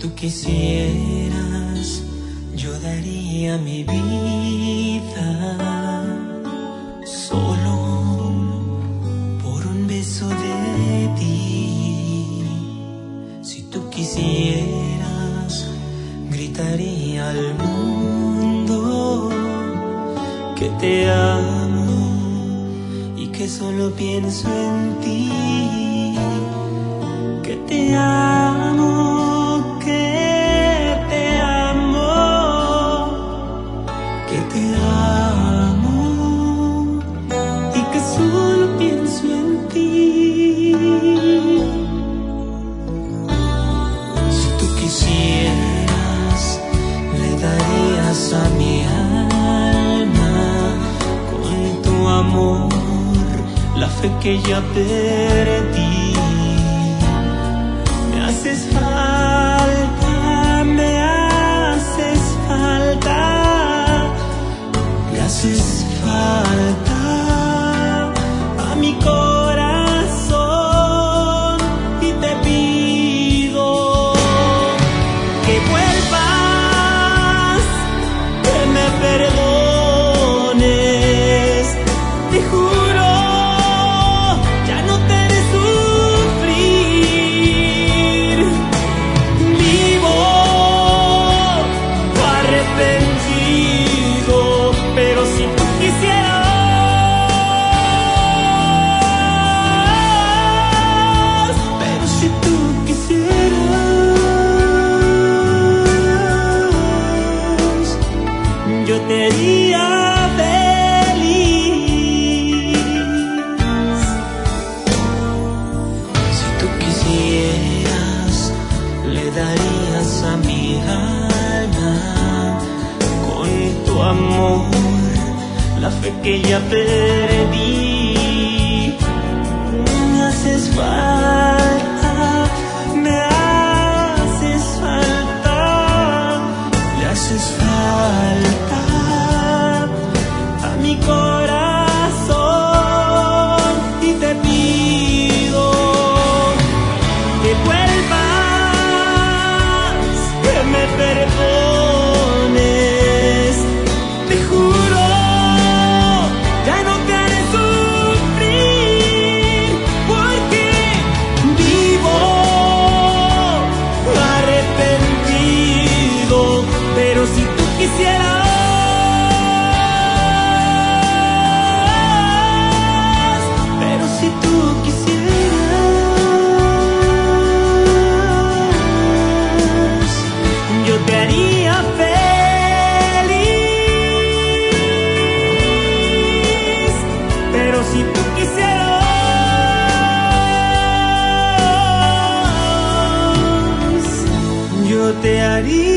tú quisieras, yo daría mi vida solo por un beso de ti. Si tú quisieras, gritaría al mundo que te amo y que solo pienso en ti, que te amo, que te amo, que te amo y que solo pienso en ti. Si tú quisieras, le darías a mi alma con tu amor la fe que ya perdí. Me haces falta, me haces falta, le haces falta a mi corazón y te pido que vuelvas, que me perdones, te juro. Pero si tú quisieras, pero si tú quisieras, yo te haría feliz. Si tú quisieras, le darías a mi alma con tu amor la fe que ya perdí. Me haces falta, me haces falta, le haces falta a mi corazón y te pido que vuelvas, que me perdones, te juro. Pero si tú quisieras, pero si tú quisieras, yo te haría feliz. Pero si tú quisieras, yo te haría